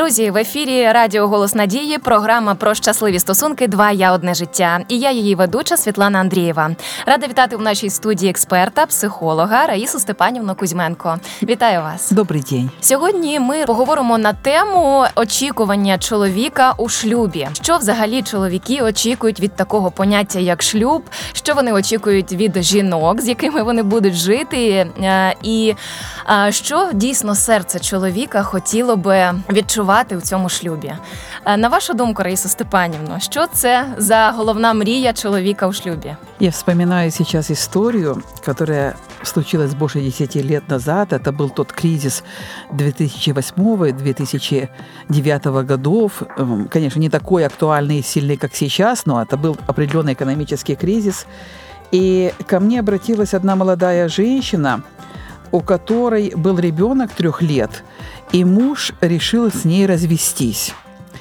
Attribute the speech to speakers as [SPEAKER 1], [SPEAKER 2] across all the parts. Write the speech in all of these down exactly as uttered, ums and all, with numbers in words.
[SPEAKER 1] Друзі, в ефірі Радіо Голос Надії, програма про щасливі стосунки «Два я, одне життя». І я її ведуча Світлана Андрієва. Рада вітати в нашій студії експерта, психолога Раїсу Степанівну Кузьменко. Вітаю вас.
[SPEAKER 2] Добрий день.
[SPEAKER 1] Сьогодні ми поговоримо на тему очікування чоловіка у шлюбі. Що взагалі чоловіки очікують від такого поняття, як шлюб? Що вони очікують від жінок, з якими вони будуть жити? І що дійсно серце чоловіка хотіло би відчувати у цьому шлюбі? На вашу думку, Раїсо Степанівно, що це за головна мрія чоловіка у шлюбі?
[SPEAKER 2] Я вспоминаю сейчас историю, которая случилась больше десяти лет назад. Это был тот кризис две тысячи восьмого - две тысячи девятого годов. Конечно, не такой актуальный и сильный, как сейчас, но это был определенный экономический кризис. И ко мне обратилась одна молодая женщина, у которой был ребенок трех лет, и муж решил с ней развестись.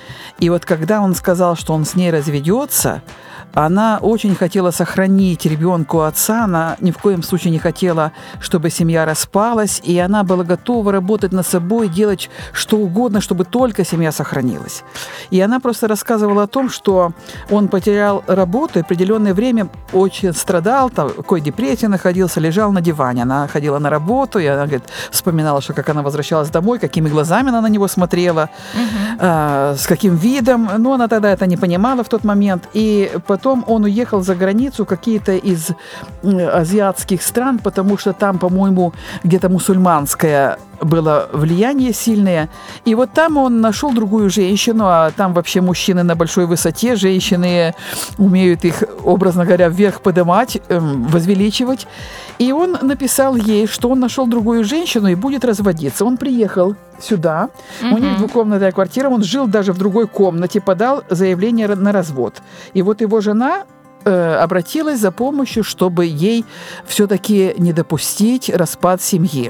[SPEAKER 2] И вот когда он сказал, что он с ней разведется, она очень хотела сохранить ребенку отца, она ни в коем случае не хотела, чтобы семья распалась, и она была готова работать над собой, делать что угодно, чтобы только семья сохранилась. И она просто рассказывала о том, что он потерял работу, и определенное время очень страдал, в такой депрессии находился, лежал на диване. Она ходила на работу, и она, говорит, вспоминала, что как она возвращалась домой, какими глазами она на него смотрела, угу. э, с каким видом. Но она тогда это не понимала в тот момент. И потом Потом он уехал за границу, какие-то из азиатских стран, потому что там, по-моему, где-то мусульманское было влияние сильное. И вот там он нашел другую женщину, а там вообще мужчины на большой высоте, женщины умеют их, образно говоря, вверх поднимать, возвеличивать. И он написал ей, что он нашел другую женщину и будет разводиться. Он приехал сюда, mm-hmm. у них двухкомнатная квартира, он жил даже в другой комнате, подал заявление на развод. И вот его жена э, обратилась за помощью, чтобы ей все-таки не допустить распад семьи.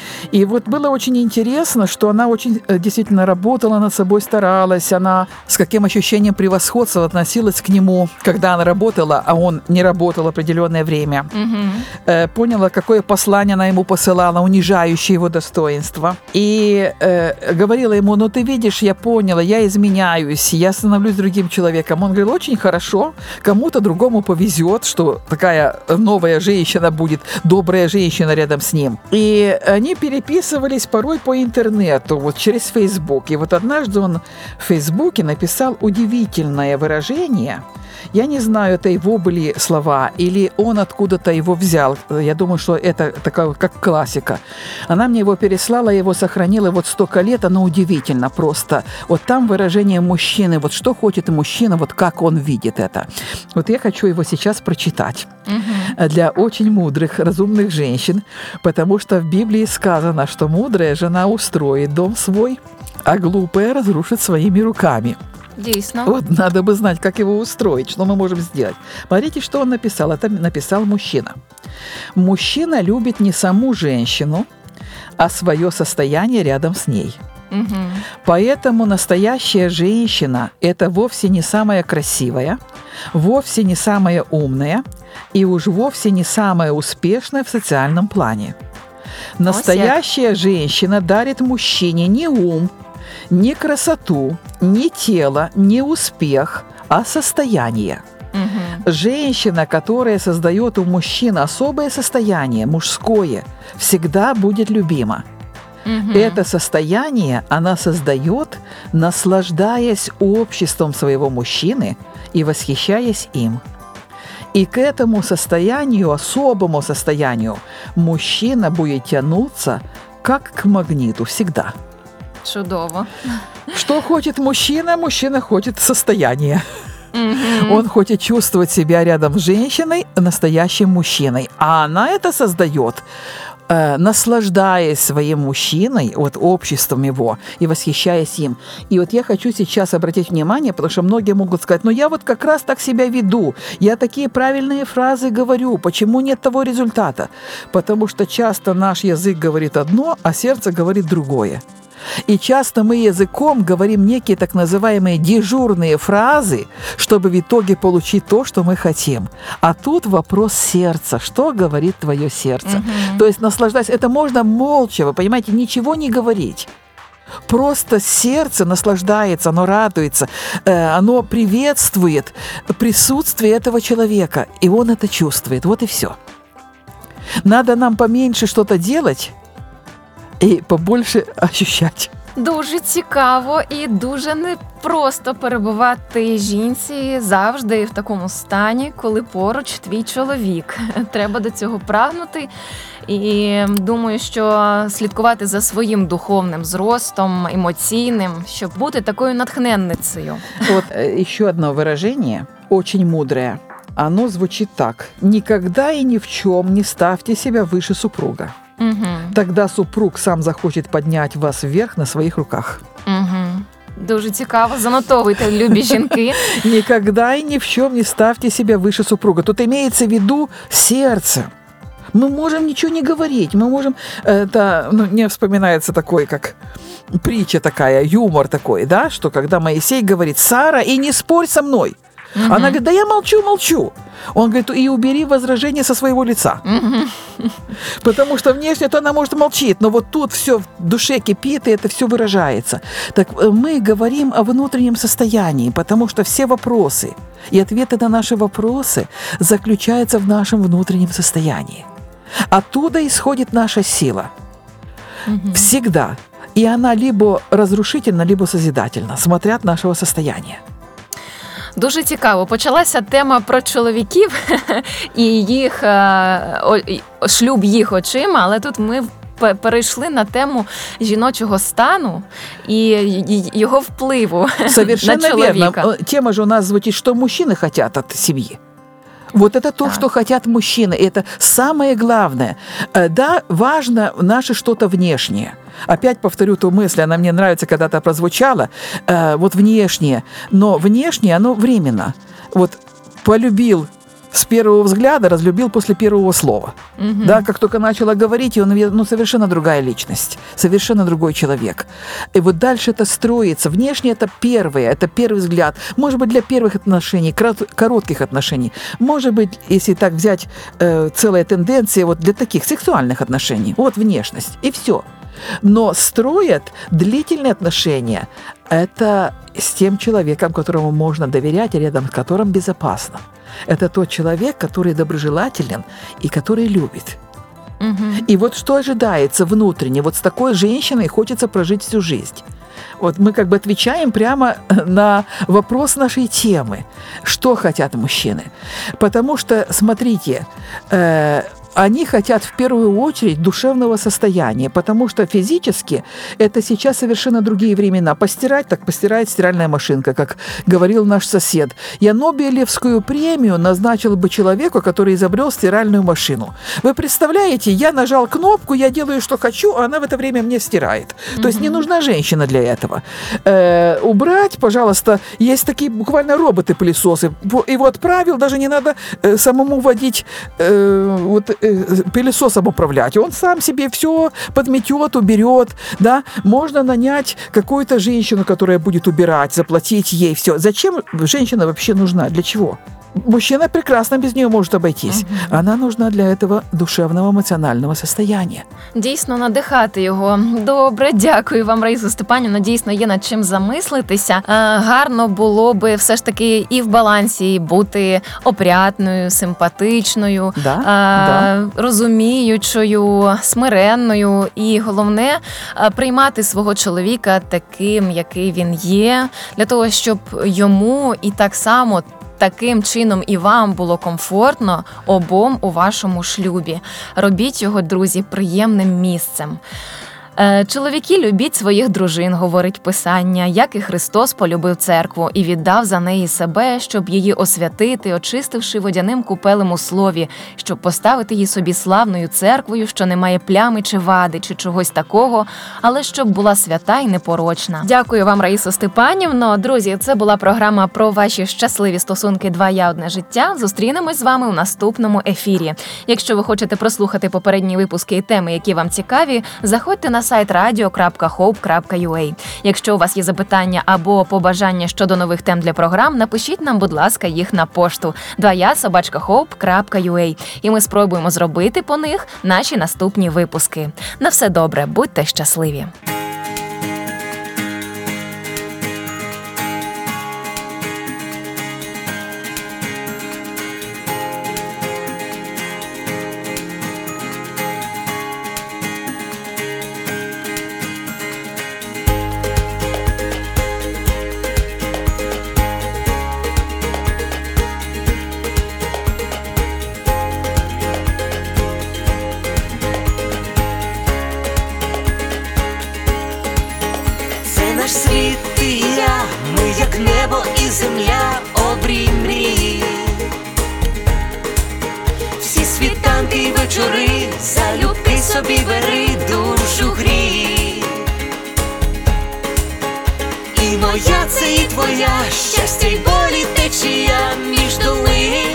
[SPEAKER 2] И вот было очень интересно, что она очень действительно работала над собой, старалась, она с каким ощущением превосходства относилась к нему, когда она работала, а он не работал определенное время. Mm-hmm. Э, поняла, какое послание она ему посылала, унижающее его достоинство. И э, говорила ему: ну ты видишь, я поняла, я изменяюсь, я становлюсь другим человеком. Он говорил: очень хорошо, кому-то другому повезет, что такая новая женщина будет, добрая женщина рядом с ним. И они переписывались порой по интернету, вот через Facebook. И вот однажды он в Фейсбуке написал удивительное выражение. Я не знаю, это его были слова, или он откуда-то его взял. Я думаю, что это такая, как классика. Она мне его переслала, я его сохранила вот столько лет, оно удивительно просто. Вот там выражение мужчины, вот что хочет мужчина, вот как он видит это. Вот я хочу его сейчас прочитать. Угу. Для очень мудрых, разумных женщин, потому что в Библии сказано, что мудрая жена устроит дом свой, а глупая разрушит своими руками.
[SPEAKER 1] Действительно.
[SPEAKER 2] Вот надо бы знать, как его устроить, что мы можем сделать. Смотрите, что он написал. Это написал мужчина. Мужчина любит не саму женщину, а свое состояние рядом с ней. Угу. Поэтому настоящая женщина – это вовсе не самая красивая, вовсе не самая умная и уж вовсе не самая успешная в социальном плане. Настоящая женщина дарит мужчине не ум, не красоту, не тело, не успех, а состояние. Угу. Женщина, которая создает у мужчин особое состояние, мужское, всегда будет любима. Угу. Это состояние она создает, наслаждаясь обществом своего мужчины и восхищаясь им. И к этому состоянию, особому состоянию, мужчина будет тянуться, как к магниту, всегда.
[SPEAKER 1] Чудово.
[SPEAKER 2] Что хочет мужчина? Мужчина хочет состояния.
[SPEAKER 1] Mm-hmm.
[SPEAKER 2] Он хочет чувствовать себя рядом с женщиной, настоящим мужчиной. А она это создает, э, наслаждаясь своим мужчиной, вот обществом его, и восхищаясь им. И вот я хочу сейчас обратить внимание, потому что многие могут сказать: ну я вот как раз так себя веду, я такие правильные фразы говорю, почему нет того результата? Потому что часто наш язык говорит одно, а сердце говорит другое. И часто мы языком говорим некие так называемые дежурные фразы, чтобы в итоге получить то, что мы хотим. А тут вопрос сердца. Что говорит твое сердце? Uh-huh. То есть наслаждаясь, это можно молча, вы понимаете, ничего не говорить. просто сердце наслаждается, оно радуется, оно приветствует присутствие этого человека, и он это чувствует. Вот и все. Надо нам поменьше что-то делать и побольше ощущать.
[SPEAKER 1] Дуже цікаво і дуже непросто перебувати жінці завжди в такому стані, коли поруч твій чоловік. Треба до цього прагнути. І думаю, що слідкувати за своїм духовним зростом, емоційним, щоб бути такою натхненницею.
[SPEAKER 2] Вот еще одно выражение, очень мудрое. Оно звучит так. «Никогда и ни в чем не ставьте себя выше супруга.
[SPEAKER 1] Угу.
[SPEAKER 2] Тогда супруг сам захочет поднять вас вверх на своих руках».
[SPEAKER 1] Угу. Дуже цікаво, занотовуйте, любі жінки.
[SPEAKER 2] «Никогда и ни в чем не ставьте себя выше супруга». Тут имеется в виду сердце. Мы можем ничего не говорить, мы можем... Это, ну, мне вспоминается такой, как притча такая, юмор такой, да, что когда Моисей говорит: «Сара, и не спорь со мной». Угу. Она говорит: «Да я молчу, молчу». Он говорит: «И убери возражение со своего лица». Угу. Потому что внешне-то она, может, молчит, но вот тут все в душе кипит, и это все выражается. Так мы говорим о внутреннем состоянии, потому что все вопросы и ответы на наши вопросы заключаются в нашем внутреннем состоянии. Оттуда исходит наша сила. Угу. Всегда. И она либо разрушительна, либо созидательна, смотря от нашего состояния.
[SPEAKER 1] Дуже цікаво. Почалася тема про чоловіків і їх шлюб їх очима, але тут ми перейшли на тему жіночого стану і його впливу
[SPEAKER 2] Совершенно
[SPEAKER 1] на чоловіка.
[SPEAKER 2] Верно. Тема же у нас звучит, что мужчины хотят от семьи. Вот это то, да. Что хотят мужчины. Это самое главное. Да, важно наше что-то внешнее. Опять повторю ту мысль, она мне нравится, когда-то прозвучала. Вот внешнее. Но внешнее, оно временно. Вот полюбил с первого взгляда, разлюбил после первого слова. Угу. Да, как только начала говорить, он, ну, совершенно другая личность, совершенно другой человек. И вот дальше это строится. Внешне это первое, это первый взгляд. Может быть, для первых отношений, коротких отношений. Может быть, если так взять э, целая тенденция вот для таких сексуальных отношений. Вот внешность. И все. Но строят длительные отношения это с тем человеком, которому можно доверять, и рядом с которым безопасно. Это тот человек, который доброжелателен и который любит. Угу. И вот что ожидается внутренне, вот с такой женщиной хочется прожить всю жизнь. Вот мы как бы отвечаем прямо на вопрос нашей темы. Что хотят мужчины? Потому что, смотрите, э, они хотят в первую очередь душевного состояния, потому что физически это сейчас совершенно другие времена. Постирать, так постирает стиральная машинка, как говорил наш сосед. Я Нобелевскую премию назначил бы человеку, который изобрел стиральную машину. Вы представляете, я нажал кнопку, я делаю, что хочу, а она в это время мне стирает. Mm-hmm. То есть не нужна женщина для этого. Э, убрать, пожалуйста, есть такие буквально роботы-пылесосы. Его отправил, даже не надо э, самому водить э, вот, пылесосом управлять. Он сам себе все подметет, уберет, да. Можно нанять какую-то женщину, которая будет убирать, заплатить ей все. Зачем женщина вообще нужна? Для чего? Мужчина прекрасно без нее может обойтись. Угу. Она нужна для этого душевного, емоціонального состояния.
[SPEAKER 1] Дійсно, надихати його. Добре, дякую вам, Раїса Степанівна. Дійсно, є над чим замислитися. Гарно було би все ж таки і в балансі бути опрятною, симпатичною,
[SPEAKER 2] да,
[SPEAKER 1] а,
[SPEAKER 2] да.
[SPEAKER 1] розуміючою, смиренною і, головне, приймати свого чоловіка таким, який він є, для того, щоб йому і так само таким чином і вам було комфортно обом у вашому шлюбі. Робіть його, друзі, приємним місцем. Чоловіки, любіть своїх дружин, говорить Писання, як і Христос полюбив церкву і віддав за неї себе, щоб її освятити, очистивши водяним купелем у слові, щоб поставити її собі славною церквою, що не має плями чи вади, чи чогось такого, але щоб була свята й непорочна. Дякую вам, Раїсо Степанівно. Друзі, це була програма про ваші щасливі стосунки «Два я, одне життя». Зустрінемось з вами у наступному ефірі. Якщо ви хочете прослухати попередні випуски і теми, які вам цікаві, заходьте на сайт радіо крапка хоуп крапка ю а. Якщо у вас є запитання або побажання щодо нових тем для програм, напишіть нам, будь ласка, їх на пошту два я собачка хоуп крапка ю а. І ми спробуємо зробити по них наші наступні випуски. На все добре, будьте щасливі!
[SPEAKER 3] земля, обрій мрії. Всі світанки й вечори, залюбки собі бери, душу грій. І моя це і твоя, щастя й болі течія між долин.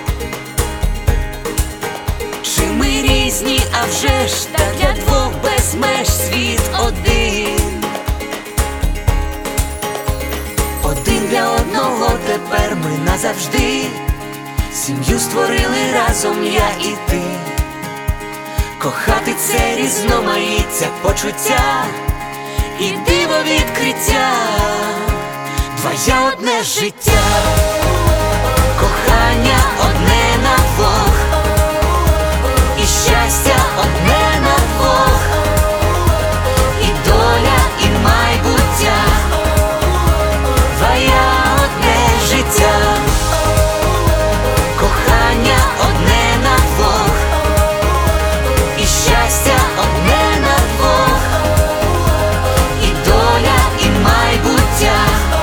[SPEAKER 3] Чи ми різні, а вже ж, та для двох без меж світ один. Один для одного тепер ми назавжди. Сім'ю створили разом я і ти. Кохати це різноманіття почуття і диво відкриття. Двоє одне життя, кохання одне на двох, і щастя одне на двох, і доля, і майбуття. Двоє одне життя, кохання одне на двох, і щастя одне на двох, і доля, і майбуття.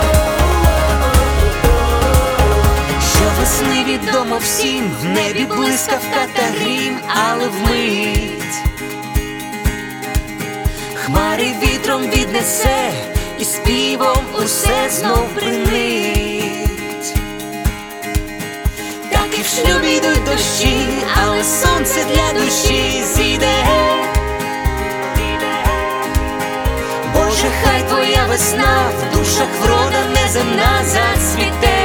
[SPEAKER 3] Щовесни відомо всім, в небі блискавка та грім, але вмить хмари вітром віднесе, і співом усе знов бринить. Так і в шлюбі йдуть дощі, але сонце для душі зійде. Боже, хай твоя весна в душах врода неземна зацвіте.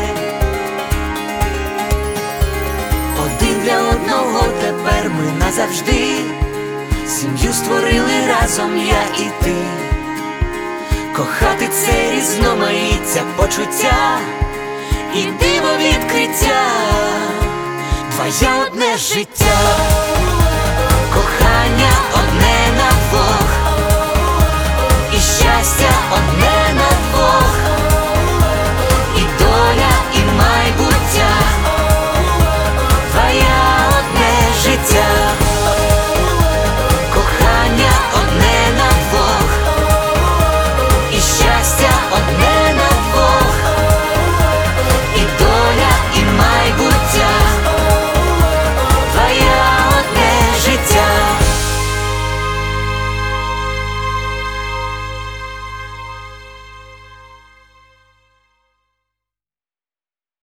[SPEAKER 3] Один для одного тепер ми назавжди. Сім'ю створили разом я і ти. Кохати це різноманіття почуття і диво відкриття. Двоє одне життя.